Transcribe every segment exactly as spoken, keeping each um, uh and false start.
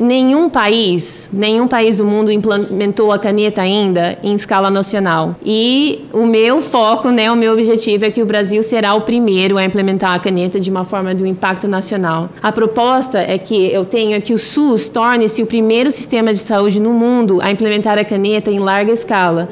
Nenhum país, nenhum país do mundo implementou a caneta ainda em escala nacional. E o meu foco, né, o meu objetivo é que o Brasil será o primeiro a implementar a caneta de uma forma de um impacto nacional. A proposta é que eu tenho é que o SUS torne-se o primeiro sistema de saúde no mundo a implementar a caneta em larga escala.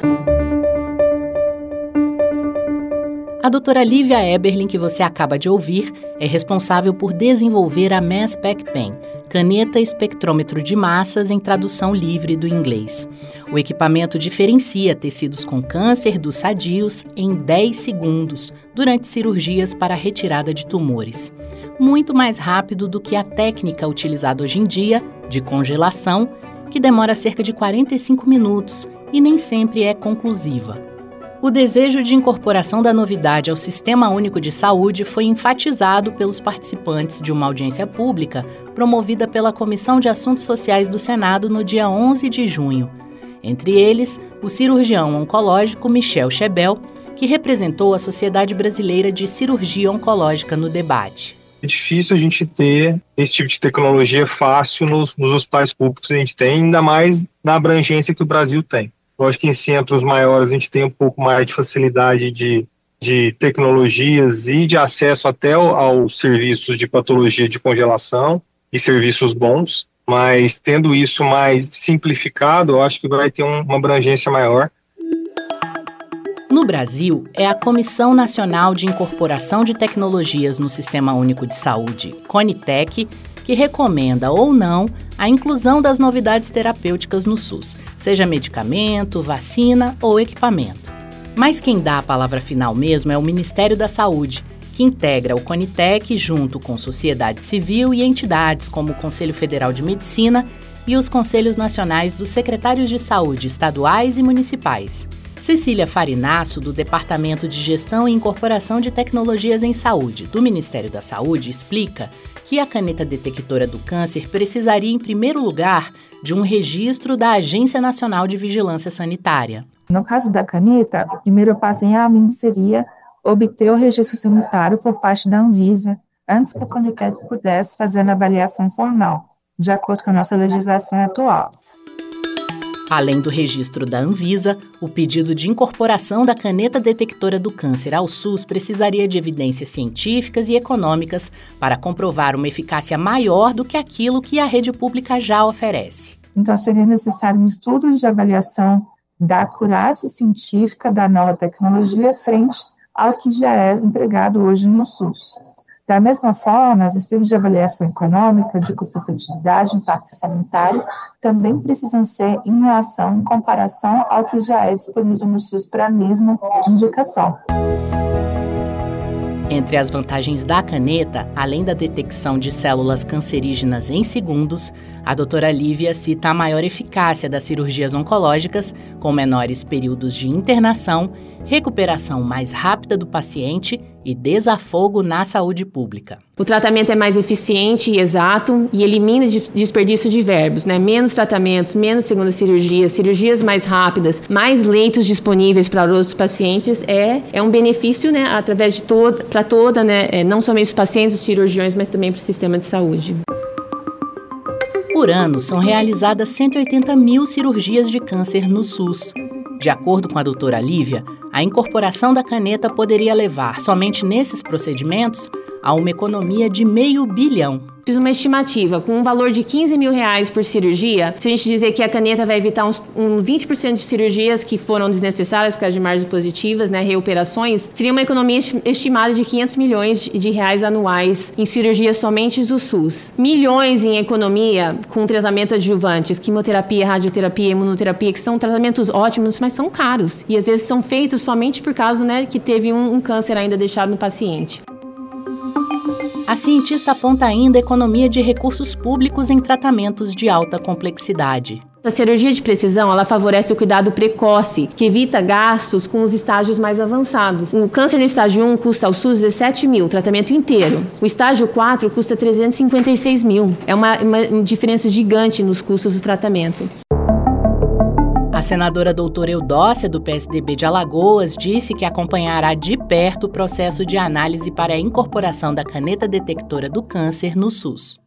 A doutora Lívia Eberlin, que você acaba de ouvir, é responsável por desenvolver a MassSpecPen, caneta espectrômetro de massas em tradução livre do inglês. O equipamento diferencia tecidos com câncer dos sadios em dez segundos, durante cirurgias para a retirada de tumores. Muito mais rápido do que a técnica utilizada hoje em dia, de congelação, que demora cerca de quarenta e cinco minutos e nem sempre é conclusiva. O desejo de incorporação da novidade ao Sistema Único de Saúde foi enfatizado pelos participantes de uma audiência pública promovida pela Comissão de Assuntos Sociais do Senado no dia onze de junho. Entre eles, o cirurgião oncológico Michel Chebel, que representou a Sociedade Brasileira de Cirurgia Oncológica no debate. É difícil a gente ter esse tipo de tecnologia fácil nos, nos hospitais públicos que a gente tem, ainda mais na abrangência que o Brasil tem. Lógico que em centros maiores a gente tem um pouco mais de facilidade de, de tecnologias e de acesso até ao, aos serviços de patologia de congelação e serviços bons, mas tendo isso mais simplificado, eu acho que vai ter um, uma abrangência maior. No Brasil, é a Comissão Nacional de Incorporação de Tecnologias no Sistema Único de Saúde, CONITEC, que recomenda ou não a inclusão das novidades terapêuticas no SUS, seja medicamento, vacina ou equipamento. Mas quem dá a palavra final mesmo é o Ministério da Saúde, que integra o CONITEC junto com sociedade civil e entidades como o Conselho Federal de Medicina e os Conselhos Nacionais dos Secretários de Saúde estaduais e municipais. Cecília Farinasso, do Departamento de Gestão e Incorporação de Tecnologias em Saúde, do Ministério da Saúde, explica que a caneta detectora do câncer precisaria, em primeiro lugar, de um registro da Agência Nacional de Vigilância Sanitária. No caso da caneta, o primeiro passo realmente seria obter o registro sanitário por parte da Anvisa, antes que a CONITEC pudesse fazer a avaliação formal, de acordo com a nossa legislação atual. Além do registro da Anvisa, o pedido de incorporação da caneta detectora do câncer ao SUS precisaria de evidências científicas e econômicas para comprovar uma eficácia maior do que aquilo que a rede pública já oferece. Então, seria necessário um estudo de avaliação da acurácia científica da nova tecnologia frente ao que já é empregado hoje no SUS. Da mesma forma, os estudos de avaliação econômica, de custo-efetividade e impacto sanitário também precisam ser em relação, em comparação ao que já é disponível no SUS para a mesma indicação. Entre as vantagens da caneta, além da detecção de células cancerígenas em segundos, a doutora Lívia cita a maior eficácia das cirurgias oncológicas, com menores períodos de internação, recuperação mais rápida do paciente e desafogo na saúde pública. O tratamento é mais eficiente e exato e elimina desperdício de verbos, né? Menos tratamentos, menos segundas cirurgias, cirurgias mais rápidas, mais leitos disponíveis para outros pacientes. É, é um benefício, né, através de toda, para toda, né, é, não somente os pacientes, os cirurgiões, mas também para o sistema de saúde. Por ano, são realizadas cento e oitenta mil cirurgias de câncer no SUS. De acordo com a doutora Lívia, a incorporação da caneta poderia levar, somente nesses procedimentos, a uma economia de meio bilhão. Fiz uma estimativa, com um valor de quinze mil reais por cirurgia, se a gente dizer que a caneta vai evitar uns, um vinte por cento de cirurgias que foram desnecessárias por causa de margens positivas, né, reoperações, seria uma economia estimada de quinhentos milhões de reais anuais em cirurgias somente do SUS. Milhões em economia com tratamento adjuvantes, quimioterapia, radioterapia, imunoterapia, que são tratamentos ótimos, mas são caros. E às vezes são feitos somente por causa, né, que teve um, um câncer ainda deixado no paciente. A cientista aponta ainda a economia de recursos públicos em tratamentos de alta complexidade. A cirurgia de precisão, ela favorece o cuidado precoce, que evita gastos com os estágios mais avançados. O câncer no estágio um custa ao SUS dezessete mil, tratamento inteiro. O estágio quatro custa trezentos e cinquenta e seis mil. É uma, uma diferença gigante nos custos do tratamento. A senadora doutora Eudócia, do P S D B de Alagoas, disse que acompanhará de perto o processo de análise para a incorporação da caneta detectora do câncer no SUS.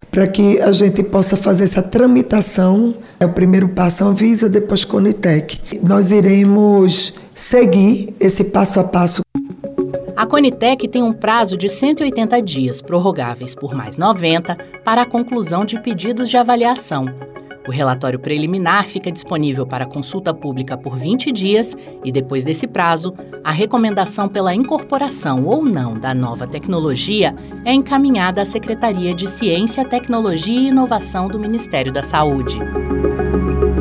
para que a gente possa fazer essa tramitação. É o primeiro passo, a Anvisa, depois Conitec. Nós iremos seguir esse passo a passo. A Conitec tem um prazo de cento e oitenta dias, prorrogáveis por mais noventa, para a conclusão de pedidos de avaliação. O relatório preliminar fica disponível para consulta pública por vinte dias e, depois desse prazo, a recomendação pela incorporação ou não da nova tecnologia é encaminhada à Secretaria de Ciência, Tecnologia e Inovação do Ministério da Saúde.